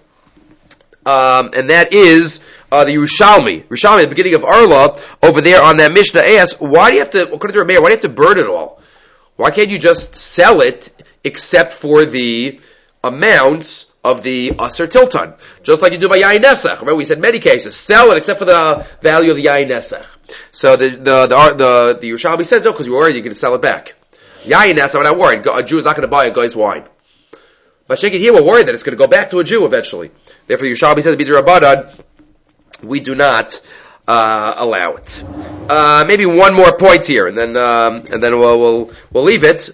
um, and that is Uh, the Yerushalmi, Yerushalmi at the beginning of Arla, over there on that Mishnah asks, why do you have to, according to Rameir, why do you have to burn it all? Why can't you just sell it, except for the amounts of the Aser Tilton? Just like you do by Yain Nesach. Remember, we said many cases, sell it except for the value of the Yain Nesach. So the, the, the, the, the Yerushalmi says, no, because you're worried you're going to sell it back. Yain Nesach, we're not worried. A Jew is not going to buy a guy's wine. But Sheikh here, we're worried that it's going to go back to a Jew eventually. Therefore, Yerushalmi says, B'di Rabbanan, we do not uh, allow it. Uh, maybe one more point here, and then um, and then we'll, we'll we'll leave it.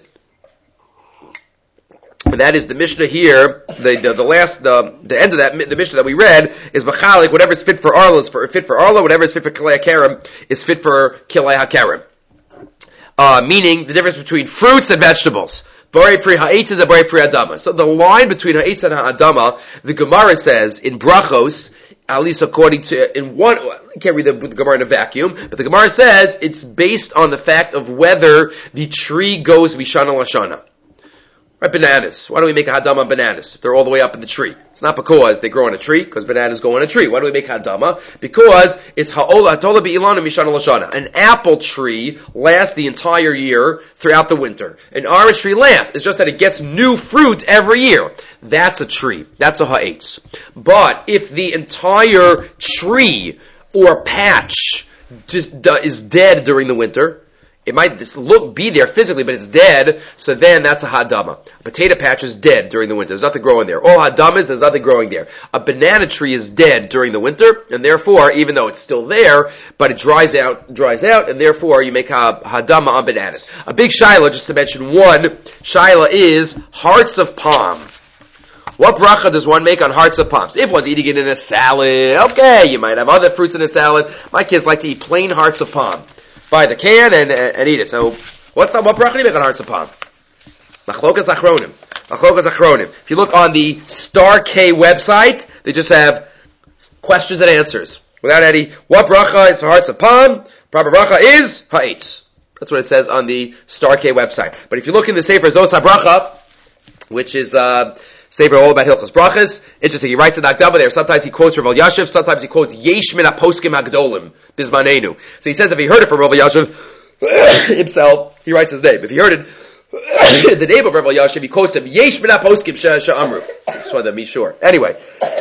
And that is the Mishnah here. The the, the last the the end of that the Mishnah that we read is Bachalik. Whatever is fit for Arla is for, fit for Arla. Whatever is fit for Kilei HaKerem is fit for Kilei HaKerem. Uh, meaning the difference between fruits and vegetables. Borei pri ha'etzes and borei pri ha'adama. So the line between ha'etz and ha'adama, the Gemara says in Brachos. at least according to, in one, I can't read the, the Gemara in a vacuum, but the Gemara says it's based on the fact of whether the tree goes Mishana Lashana. Right, bananas. Why do we make a hadama on bananas? If they're all the way up in the tree. It's not because they grow on a tree, because bananas go on a tree. Why do we make hadama? Because it's ha'ola ha'tola bi'ilana mishana lashana. An apple tree lasts the entire year throughout the winter. An orange tree lasts. It's just that it gets new fruit every year. That's a tree. That's a ha'etz. But if the entire tree or patch just is dead during the winter, it might just look, be there physically, but it's dead, so then that's a hadama. A potato patch is dead during the winter. There's nothing growing there. All hadamas, there's nothing growing there. A banana tree is dead during the winter, and therefore, even though it's still there, but it dries out, dries out, and therefore you make a hadama on bananas. A big shaila, just to mention one, shaila is hearts of palm. What bracha does one make on hearts of palms? If one's eating it in a salad, okay, you might have other fruits in a salad. My kids like to eat plain hearts of palm. Buy the can and, and, and eat it. So, what's the, what bracha do you make on hearts of palm? Machlokas achronim. Machlokas achronim. If you look on the Star K website, they just have questions and answers. Without any, what bracha is for hearts of palm? Proper bracha is ha'etz. That's what it says on the Star K website. But if you look in the Sefer Zos HaBracha, which is, uh, Sefer all about Hilchos Brachas. Interesting. He writes in Akdama there. Sometimes he quotes Rav Elyashiv. Sometimes he quotes Yesh min haposkim hagdolim bizmanenu. So he says if he heard it from Rav Elyashiv himself, he writes his name. If he heard it, the name of Rav Elyashiv, he quotes him Yesh min haposkim she'amru. Just wanted to be sure. Anyway,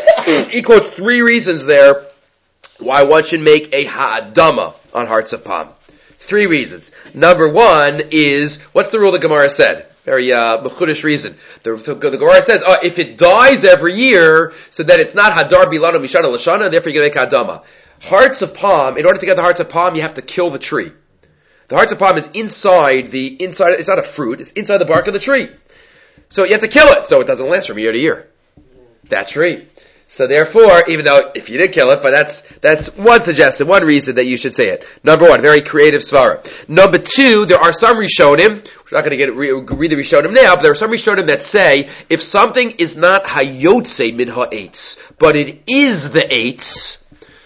he quotes three reasons there why one should make a ha'adama on hearts of palm. Three reasons. Number one is, what's the rule the Gemara said? Very uh, mechudish reason. The, the, the Gemara says, oh, if it dies every year, so then it's not hadar bilano mishana lashana, and therefore you're going to make hadama. Hearts of palm, in order to get the hearts of palm, you have to kill the tree. The hearts of palm is inside the, inside, it's not a fruit, it's inside the bark of the tree. So you have to kill it, so it doesn't last from year to year. That tree. So therefore, even though, if you did kill it, but that's, that's one suggestion, one reason that you should say it. Number one, very creative svara. Number two, there are some Rishonim, we're not going to get read the Rishonim now, but there are some Rishonim that say, if something is not hayotze min ha'etz, but it is the eitz,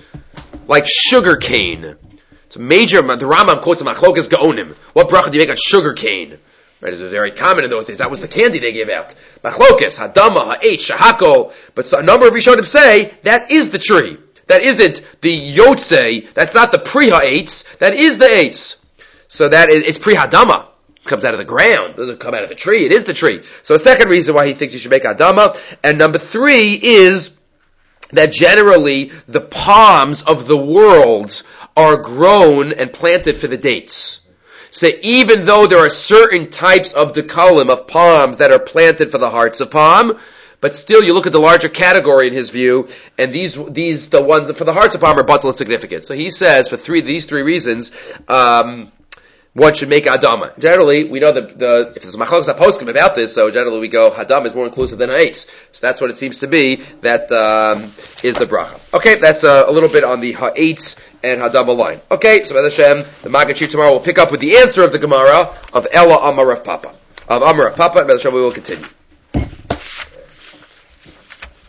like sugar cane. It's a major, the Rambam quotes a machlokas gaonim. What bracha do you make on sugar cane? Right, it was very common in those days. That was the candy they gave out. Machlokas, hadama, ha'etz, shahako. But so, a number of Rishonim say, that is the tree. That isn't the yotze. That's not the pri ha'etz. That is the eitz. So that is, it's pri hadama. It comes out of the ground. It doesn't come out of the tree. It is the tree. So a second reason why he thinks you should make hadama. And number three is that generally the palms of the world are grown and planted for the dates. So even though there are certain types of dekalim, of palms, that are planted for the hearts of palm, but still you look at the larger category in his view, and these, these, the ones for the hearts of palm are batal and significant. So he says, for three, these three reasons, um, one should make Adama. Generally, we know that the, if there's machlokes haposkim about this, so generally we go, Hadam is more inclusive than ha'etz. So that's what it seems to be, that, um, is the bracha. Okay, that's uh, a little bit on the ha'etz and Hadama line. Okay, so B'ez Hashem, the Maggid tomorrow will pick up with the answer of the Gemara of Ella Amar Rav Papa. Of Amar Rav Papa, and B'ez Hashem we will continue.